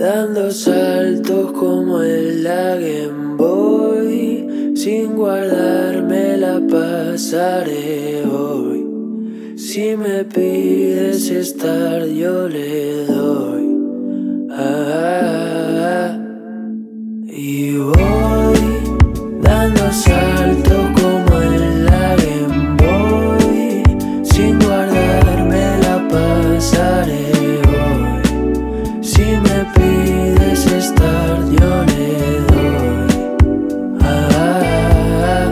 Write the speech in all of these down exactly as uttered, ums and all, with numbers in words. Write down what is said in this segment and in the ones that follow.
dando saltos como en la Game Boy. Sin guardarme la pasaré hoy. Si me pides estar yo le doy. Ah, y voy dando saltos como en la Game Boy. Sin guardarme la pasaré hoy. Si me pides estar yo le doy. Ah,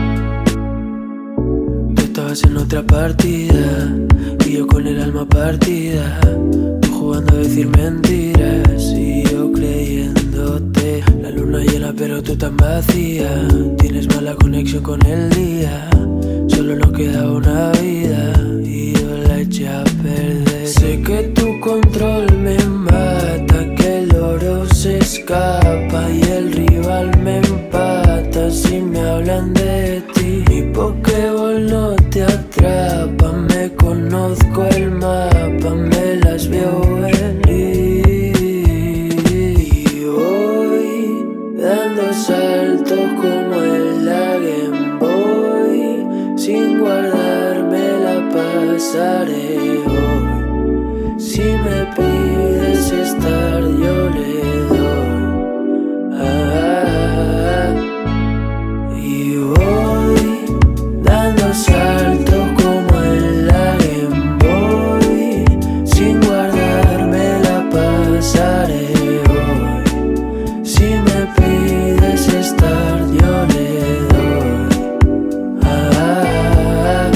tú estabas en otra partida y yo con el alma partida. Tú jugando a decir mentiras y yo creyéndote. La luna llena pero tú tan vacía. Tienes mala conexión con el día. Solo nos queda una vida y yo la eché a perder. Sé que tu control me mata, que el oro se escapa y el rival me empata. Si me hablan de ti, mi Pokéball no te atrapa. Me conozco el mapa, me las veo venir. Y voy dando saltos como en la Game Boy. Sin guardarme la pasaré hoy. Si me pides estar yo le doy. Ah, y voy dando saltos como en la Game Boy. Sin guardarme la pasaré hoy. Si me pides estar yo le doy. Ah,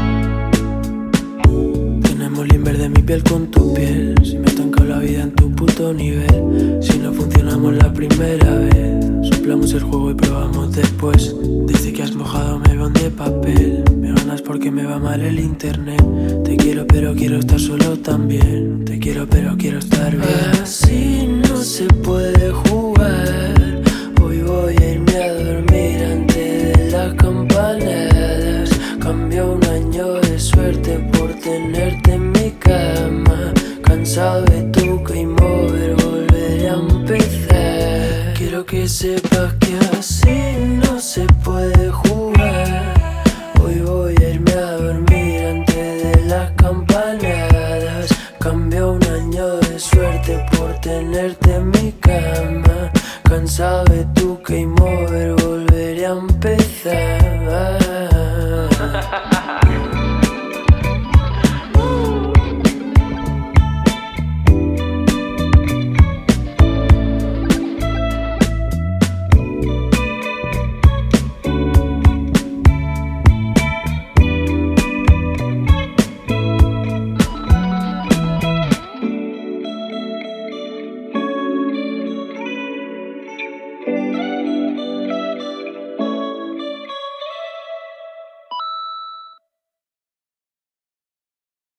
tenemos el inver de mi piel con tu piel. Si me estanca la vida en tu puto nivel. Si no funcionamos la primera vez, soplamos el juego y probamos después. Desde que has mojado me van de papel. Me ganas porque me va mal el internet. Te quiero pero quiero estar solo también. Te quiero pero quiero estar bien. Así no se puede jugar. Hoy voy a irme a dormir antes de las campanadas. Cambio un año de suerte por tenerte en mi cama. Cansado de tu game over, volveré a empezar. Quiero que sepas que así no se puede jugar. Hoy voy a irme a dormir antes de las campanadas. Cambio un año de suerte por tenerte en mi cama. Cansado de tu game over, volveré a empezar.